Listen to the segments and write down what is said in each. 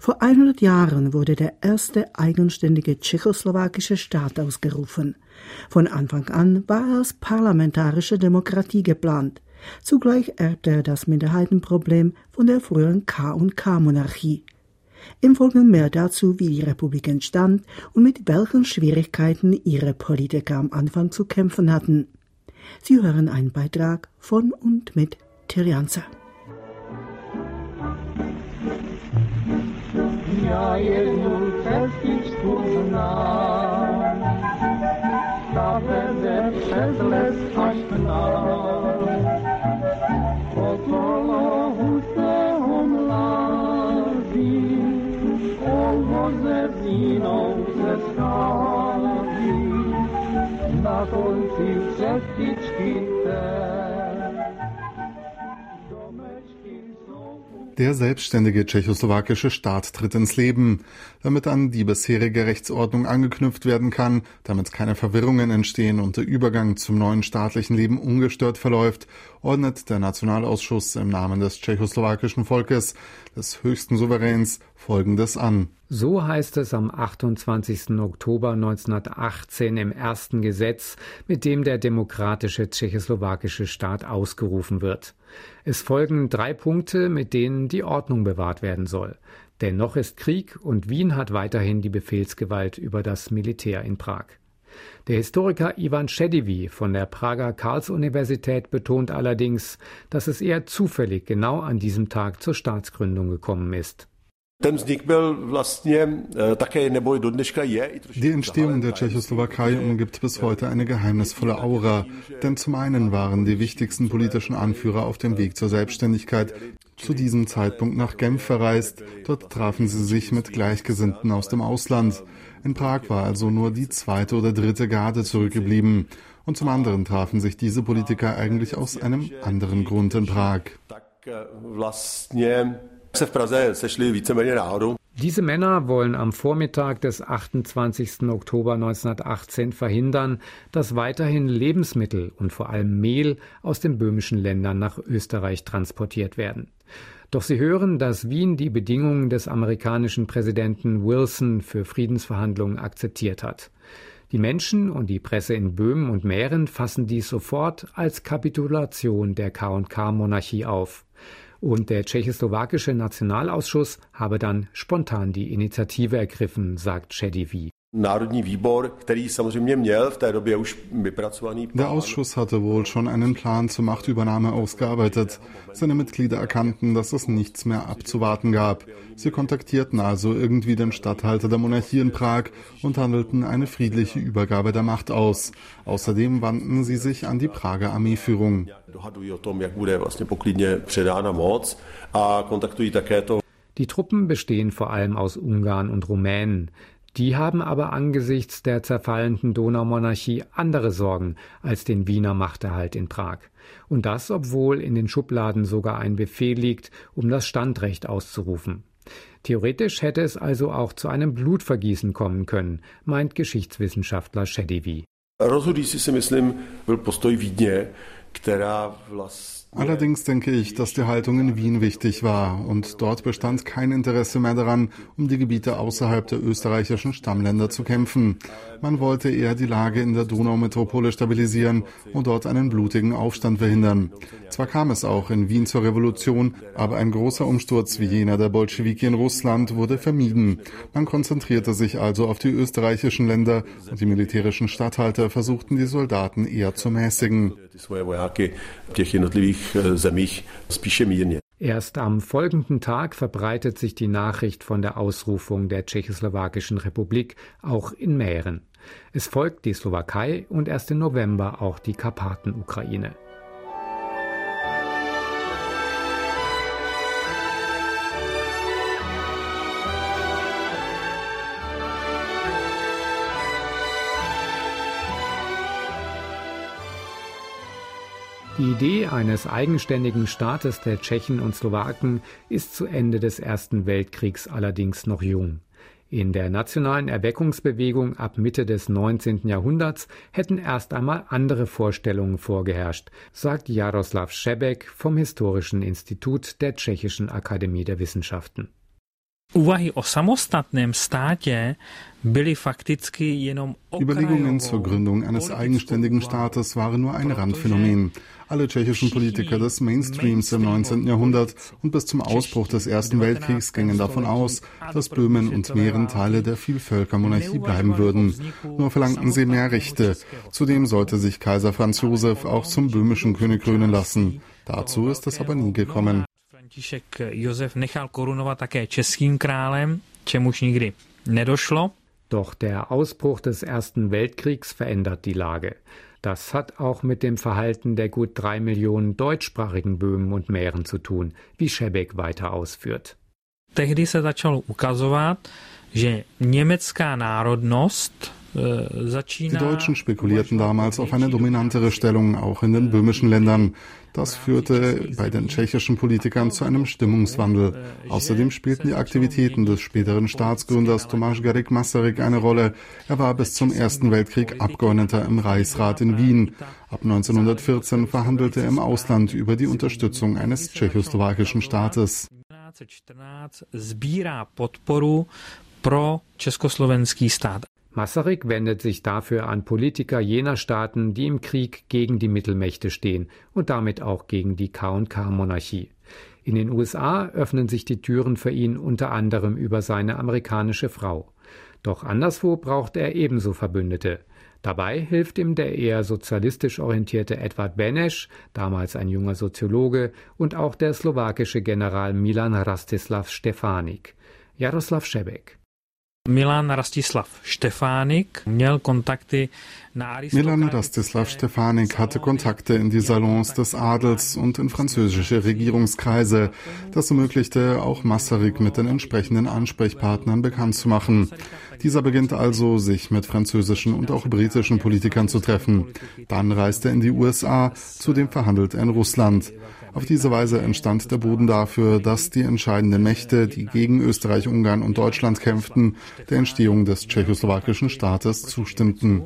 Vor 100 Jahren wurde der erste eigenständige tschechoslowakische Staat ausgerufen. Von Anfang an war er als parlamentarische Demokratie geplant. Zugleich erbte er das Minderheitenproblem von der früheren K&K-Monarchie. Im Folgenden mehr dazu, wie die Republik entstand und mit welchen Schwierigkeiten ihre Politiker am Anfang zu kämpfen hatten. Sie hören einen Beitrag von und mit Tirjanza. Ja jednu cestičku znam, ta vede přes les až k nám. Okolo husého mládí, ovoze vínou se schází, na konci cestičky té. Der selbstständige tschechoslowakische Staat tritt ins Leben, damit an die bisherige Rechtsordnung angeknüpft werden kann, damit keine Verwirrungen entstehen und der Übergang zum neuen staatlichen Leben ungestört verläuft, ordnet der Nationalausschuss im Namen des tschechoslowakischen Volkes, des höchsten Souveräns, Folgendes an. So heißt es am 28. Oktober 1918 im ersten Gesetz, mit dem der demokratische tschechoslowakische Staat ausgerufen wird. Es folgen 3 Punkte, mit denen die Ordnung bewahrt werden soll. Denn noch ist Krieg und Wien hat weiterhin die Befehlsgewalt über das Militär in Prag. Der Historiker Ivan Šediví von der Prager Karls-Universität betont allerdings, dass es eher zufällig genau an diesem Tag zur Staatsgründung gekommen ist. Die Entstehung der Tschechoslowakei umgibt bis heute eine geheimnisvolle Aura, denn zum einen waren die wichtigsten politischen Anführer auf dem Weg zur Selbstständigkeit zu diesem Zeitpunkt nach Genf verreist. Dort trafen sie sich mit Gleichgesinnten aus dem Ausland. In Prag war also nur die 2. oder 3. Garde zurückgeblieben. Und zum anderen trafen sich diese Politiker eigentlich aus einem anderen Grund in Prag. Diese Männer wollen am Vormittag des 28. Oktober 1918 verhindern, dass weiterhin Lebensmittel und vor allem Mehl aus den böhmischen Ländern nach Österreich transportiert werden. Doch sie hören, dass Wien die Bedingungen des amerikanischen Präsidenten Wilson für Friedensverhandlungen akzeptiert hat. Die Menschen und die Presse in Böhmen und Mähren fassen dies sofort als Kapitulation der K&K-Monarchie auf. Und der tschechoslowakische Nationalausschuss habe dann spontan die Initiative ergriffen, sagt Šediví. Der Ausschuss hatte wohl schon einen Plan zur Machtübernahme ausgearbeitet. Seine Mitglieder erkannten, dass es nichts mehr abzuwarten gab. Sie kontaktierten also irgendwie den Statthalter der Monarchie in Prag und handelten eine friedliche Übergabe der Macht aus. Außerdem wandten sie sich an die Prager Armeeführung. Die Truppen bestehen vor allem aus Ungarn und Rumänen. Die haben aber angesichts der zerfallenden Donaumonarchie andere Sorgen als den Wiener Machterhalt in Prag. Und das, obwohl in den Schubladen sogar ein Befehl liegt, um das Standrecht auszurufen. Theoretisch hätte es also auch zu einem Blutvergießen kommen können, meint Geschichtswissenschaftler Šediví. Allerdings denke ich, dass die Haltung in Wien wichtig war und dort bestand kein Interesse mehr daran, um die Gebiete außerhalb der österreichischen Stammländer zu kämpfen. Man wollte eher die Lage in der Donaumetropole stabilisieren und dort einen blutigen Aufstand verhindern. Zwar kam es auch in Wien zur Revolution, aber ein großer Umsturz wie jener der Bolschewiki in Russland wurde vermieden. Man konzentrierte sich also auf die österreichischen Länder und die militärischen Statthalter versuchten die Soldaten eher zu mäßigen. Erst am folgenden Tag verbreitet sich die Nachricht von der Ausrufung der tschechoslowakischen Republik auch in Mähren. Es folgt die Slowakei und erst im November auch die Karpaten-Ukraine. Die Idee eines eigenständigen Staates der Tschechen und Slowaken ist zu Ende des Ersten Weltkriegs allerdings noch jung. In der nationalen Erweckungsbewegung ab Mitte des 19. Jahrhunderts hätten erst einmal andere Vorstellungen vorgeherrscht, sagt Jaroslav Šebek vom Historischen Institut der Tschechischen Akademie der Wissenschaften. Überlegungen zur Gründung eines eigenständigen Staates waren nur ein Randphänomen. Alle tschechischen Politiker des Mainstreams im 19. Jahrhundert und bis zum Ausbruch des Ersten Weltkriegs gingen davon aus, dass Böhmen und Mähren Teile der Vielvölkermonarchie bleiben würden. Nur verlangten sie mehr Rechte. Zudem sollte sich Kaiser Franz Josef auch zum böhmischen König krönen lassen. Dazu ist es aber nie gekommen. František Josef nechal korunovat také českým králem, čemuž nikdy nedošlo. Doch der Ausbruch des Ersten Weltkriegs verändert die Lage. Das hat auch mit dem Verhalten der gut 3 Millionen deutschsprachigen Böhmen und Mähren zu tun, wie Šebek weiter ausführt. Tehdy se začalo ukazovat, že německá národnost Die Deutschen spekulierten damals auf eine dominantere Stellung, auch in den böhmischen Ländern. Das führte bei den tschechischen Politikern zu einem Stimmungswandel. Außerdem spielten die Aktivitäten des späteren Staatsgründers Tomáš Garrigue Masaryk eine Rolle. Er war bis zum Ersten Weltkrieg Abgeordneter im Reichsrat in Wien. Ab 1914 verhandelte er im Ausland über die Unterstützung eines tschechoslowakischen Staates. 1914 sbírá podporu pro československý stát. Masaryk wendet sich dafür an Politiker jener Staaten, die im Krieg gegen die Mittelmächte stehen und damit auch gegen die K&K-Monarchie. In den USA öffnen sich die Türen für ihn unter anderem über seine amerikanische Frau. Doch anderswo braucht er ebenso Verbündete. Dabei hilft ihm der eher sozialistisch orientierte Edvard Beneš, damals ein junger Soziologe, und auch der slowakische General Milan Rastislav Štěpánek. Jaroslav Šebek. Milan Rastislav Štěpánek hatte Kontakte in die Salons des Adels und in französische Regierungskreise. Das ermöglichte auch Masaryk mit den entsprechenden Ansprechpartnern bekannt zu machen. Dieser beginnt also, sich mit französischen und auch britischen Politikern zu treffen. Dann reist er in die USA, zudem verhandelt er in Russland. Auf diese Weise entstand der Boden dafür, dass die entscheidenden Mächte, die gegen Österreich, Ungarn und Deutschland kämpften, der Entstehung des tschechoslowakischen Staates zustimmten.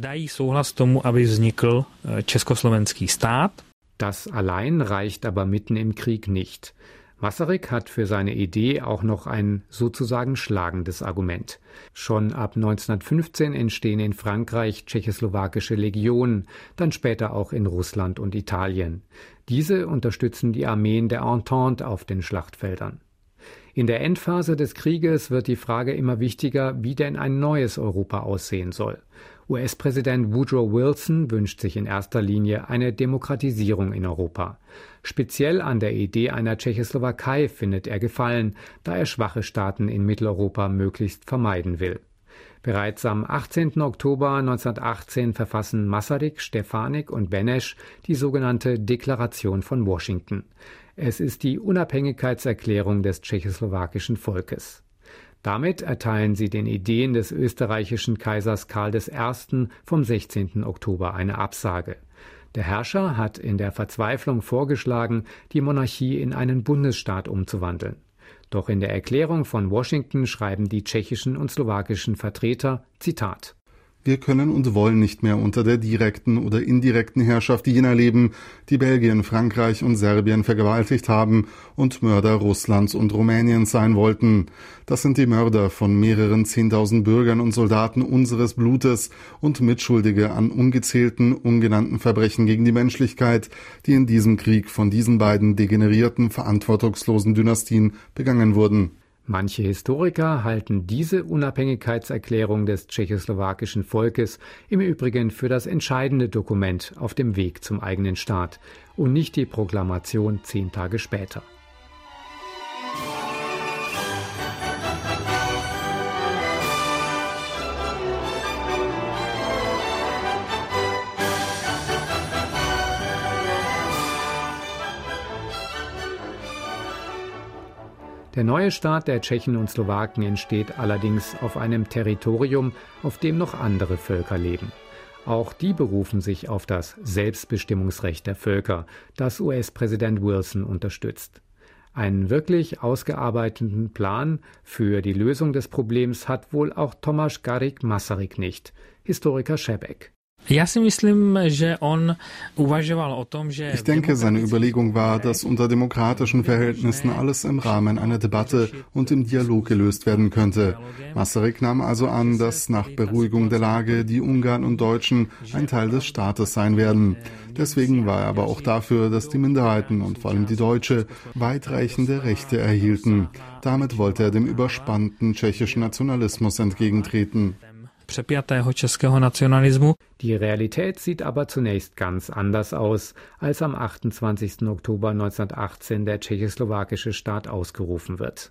Das allein reicht aber mitten im Krieg nicht. Masaryk hat für seine Idee auch noch ein sozusagen schlagendes Argument. Schon ab 1915 entstehen in Frankreich tschechoslowakische Legionen, dann später auch in Russland und Italien. Diese unterstützen die Armeen der Entente auf den Schlachtfeldern. In der Endphase des Krieges wird die Frage immer wichtiger, wie denn ein neues Europa aussehen soll. US-Präsident Woodrow Wilson wünscht sich in erster Linie eine Demokratisierung in Europa. Speziell an der Idee einer Tschechoslowakei findet er Gefallen, da er schwache Staaten in Mitteleuropa möglichst vermeiden will. Bereits am 18. Oktober 1918 verfassen Masaryk, Štěpánek und Beneš die sogenannte Deklaration von Washington. Es ist die Unabhängigkeitserklärung des tschechoslowakischen Volkes. Damit erteilen sie den Ideen des österreichischen Kaisers Karl I. vom 16. Oktober eine Absage. Der Herrscher hat in der Verzweiflung vorgeschlagen, die Monarchie in einen Bundesstaat umzuwandeln. Doch in der Erklärung von Washington schreiben die tschechischen und slowakischen Vertreter, Zitat: Wir können und wollen nicht mehr unter der direkten oder indirekten Herrschaft jener leben, die Belgien, Frankreich und Serbien vergewaltigt haben und Mörder Russlands und Rumäniens sein wollten. Das sind die Mörder von mehreren 10.000 Bürgern und Soldaten unseres Blutes und Mitschuldige an ungezählten, ungenannten Verbrechen gegen die Menschlichkeit, die in diesem Krieg von diesen beiden degenerierten, verantwortungslosen Dynastien begangen wurden. Manche Historiker halten diese Unabhängigkeitserklärung des tschechoslowakischen Volkes im Übrigen für das entscheidende Dokument auf dem Weg zum eigenen Staat und nicht die Proklamation 10 Tage später. Der neue Staat der Tschechen und Slowaken entsteht allerdings auf einem Territorium, auf dem noch andere Völker leben. Auch die berufen sich auf das Selbstbestimmungsrecht der Völker, das US-Präsident Wilson unterstützt. Einen wirklich ausgearbeiteten Plan für die Lösung des Problems hat wohl auch Tomáš Garrigue Masaryk nicht. Historiker Šebek. Ich denke, seine Überlegung war, dass unter demokratischen Verhältnissen alles im Rahmen einer Debatte und im Dialog gelöst werden könnte. Masaryk nahm also an, dass nach Beruhigung der Lage die Ungarn und Deutschen ein Teil des Staates sein werden. Deswegen war er aber auch dafür, dass die Minderheiten und vor allem die Deutsche weitreichende Rechte erhielten. Damit wollte er dem überspannten tschechischen Nationalismus entgegentreten. Die Realität sieht aber zunächst ganz anders aus, als am 28. Oktober 1918 der tschechoslowakische Staat ausgerufen wird.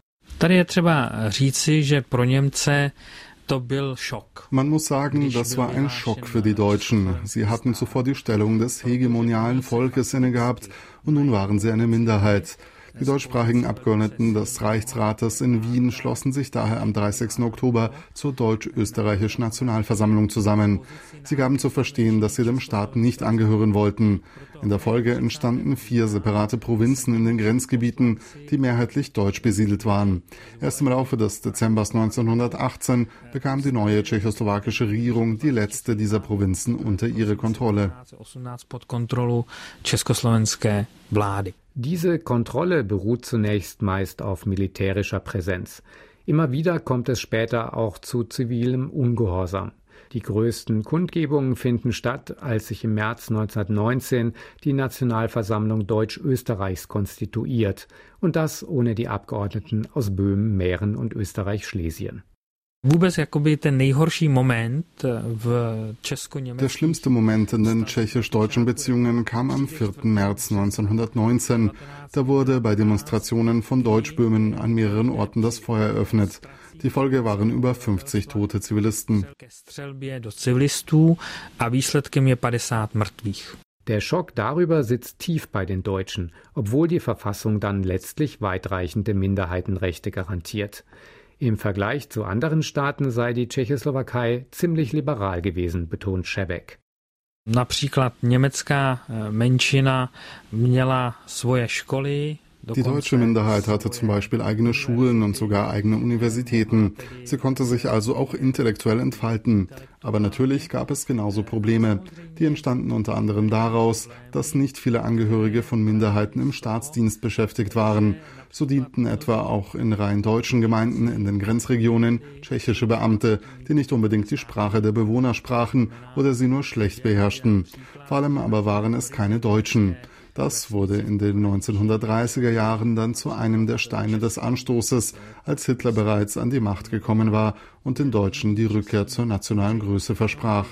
Man muss sagen, das war ein Schock für die Deutschen. Sie hatten zuvor die Stellung des hegemonialen Volkes inne gehabt und nun waren sie eine Minderheit. Die deutschsprachigen Abgeordneten des Reichsrates in Wien schlossen sich daher am 30. Oktober zur Deutsch-Österreichischen Nationalversammlung zusammen. Sie gaben zu verstehen, dass sie dem Staat nicht angehören wollten. In der Folge entstanden 4 separate Provinzen in den Grenzgebieten, die mehrheitlich deutsch besiedelt waren. Erst im Laufe des Dezembers 1918 bekam die neue tschechoslowakische Regierung die letzte dieser Provinzen unter ihre Kontrolle. Diese Kontrolle beruht zunächst meist auf militärischer Präsenz. Immer wieder kommt es später auch zu zivilem Ungehorsam. Die größten Kundgebungen finden statt, als sich im März 1919 die Nationalversammlung Deutsch-Österreichs konstituiert, und das ohne die Abgeordneten aus Böhmen, Mähren und Österreich-Schlesien. Der schlimmste Moment in den tschechisch-deutschen Beziehungen kam am 4. März 1919. Da wurde bei Demonstrationen von Deutschböhmen an mehreren Orten das Feuer eröffnet. Die Folge waren über 50 tote Zivilisten. Der Schock darüber sitzt tief bei den Deutschen, obwohl die Verfassung dann letztlich weitreichende Minderheitenrechte garantiert. Im Vergleich zu anderen Staaten sei die Tschechoslowakei ziemlich liberal gewesen, betont Šebek. Například německá menšina měla svoje školy. Die deutsche Minderheit hatte zum Beispiel eigene Schulen und sogar eigene Universitäten. Sie konnte sich also auch intellektuell entfalten. Aber natürlich gab es genauso Probleme. Die entstanden unter anderem daraus, dass nicht viele Angehörige von Minderheiten im Staatsdienst beschäftigt waren. So dienten etwa auch in rein deutschen Gemeinden in den Grenzregionen tschechische Beamte, die nicht unbedingt die Sprache der Bewohner sprachen oder sie nur schlecht beherrschten. Vor allem aber waren es keine Deutschen. Das wurde in den 1930er Jahren dann zu einem der Steine des Anstoßes, als Hitler bereits an die Macht gekommen war und den Deutschen die Rückkehr zur nationalen Größe versprach.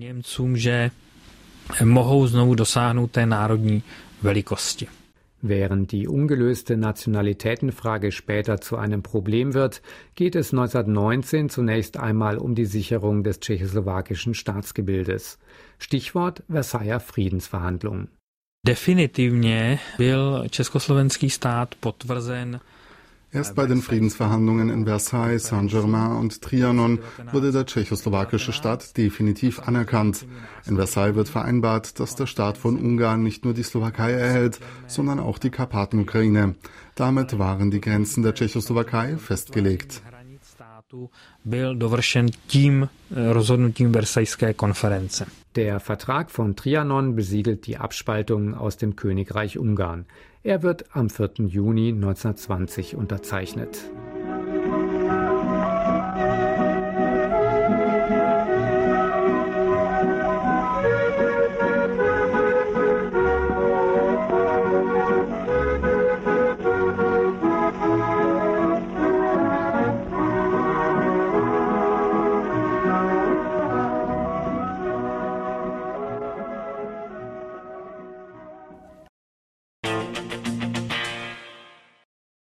Während die ungelöste Nationalitätenfrage später zu einem Problem wird, geht es 1919 zunächst einmal um die Sicherung des tschechoslowakischen Staatsgebildes. Stichwort Versailler Friedensverhandlungen. Definitivně byl československý stát potvrzen. Erst bei den Friedensverhandlungen in Versailles, Saint-Germain und Trianon wurde der tschechoslowakische Staat definitiv anerkannt. In Versailles wird vereinbart, dass der Staat von Ungarn nicht nur die Slowakei erhält, sondern auch die Karpatenukraine. Damit waren die Grenzen der Tschechoslowakei festgelegt. Byl dovršen tím rozhodnutím Versajské konference. Der Vertrag von Trianon besiegelt die Abspaltung aus dem Königreich Ungarn. Er wird am 4. Juni 1920 unterzeichnet.